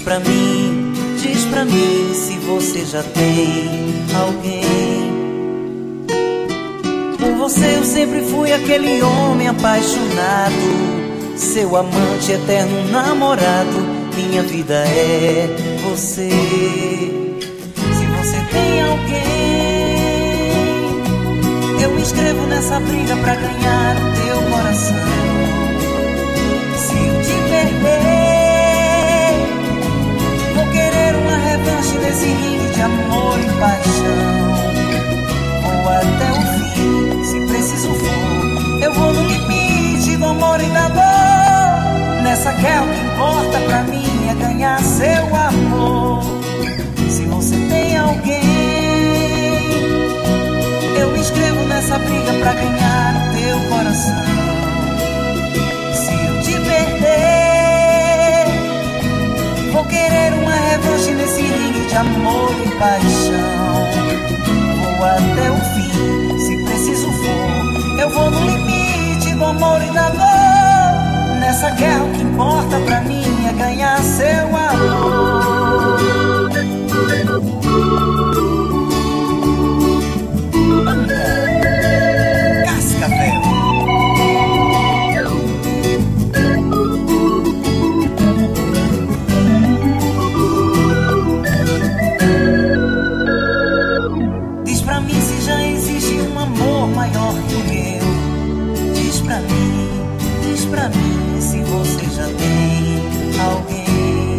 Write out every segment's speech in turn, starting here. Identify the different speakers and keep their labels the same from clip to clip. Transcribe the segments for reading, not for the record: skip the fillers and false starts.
Speaker 1: Diz pra mim se você já tem alguém. Por você eu sempre fui aquele homem apaixonado, seu amante, eterno namorado. Minha vida é você. Se você tem alguém, eu me inscrevo nessa briga pra ganhar o teu coração. Se eu te perder, vou querer uma revanche nesse ringue de amor e paixão. Vou até o fim, se preciso for. Eu vou no limite do amor e da dor. Nessa guerra o que importa pra mim é ganhar seu amor. Se você tem alguém, eu me inscrevo nessa briga pra ganhar o teu coração. Se eu te perder, vou querer uma revanche nesse ringue de amor e paixão. Vou até o fim, se preciso for. Eu vou no limite do amor e da dor. Nessa guerra o que importa pra mim é ganhar seu amor. Cascavel. Diz pra mim se já existe um amor maior que o meu. Diz pra mim se você já tem alguém.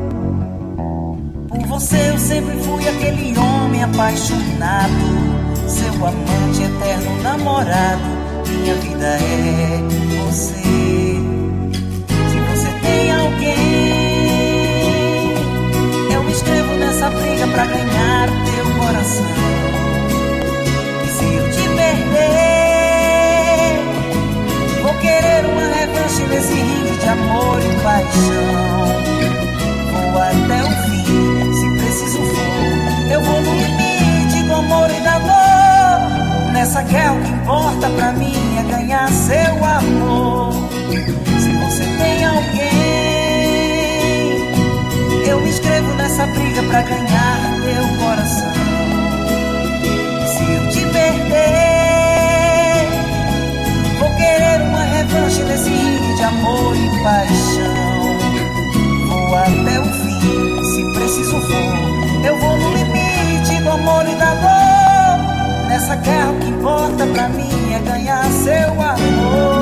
Speaker 1: Por você eu sempre fui aquele homem apaixonado, seu amante, eterno namorado. Minha vida é você. Se você tem alguém, eu me inscrevo nessa briga pra ganhar o teu coração. E se eu te perder, vou querer uma revanche nesse ringue de amor e paixão. Vou até o fim, se preciso for. Eu vou no limite do amor e da dor. Nessa guerra o que importa pra mim é ganhar seu amor. Se você tem alguém, eu me inscrevo nessa briga pra ganhar teu coração. Se eu te perder, vou querer uma revanche nesse ringue de amor e paixão. Vou até o fim, se preciso for. Eu vou no limite do amor e da dor. Nessa guerra o que importa pra mim é ganhar seu amor.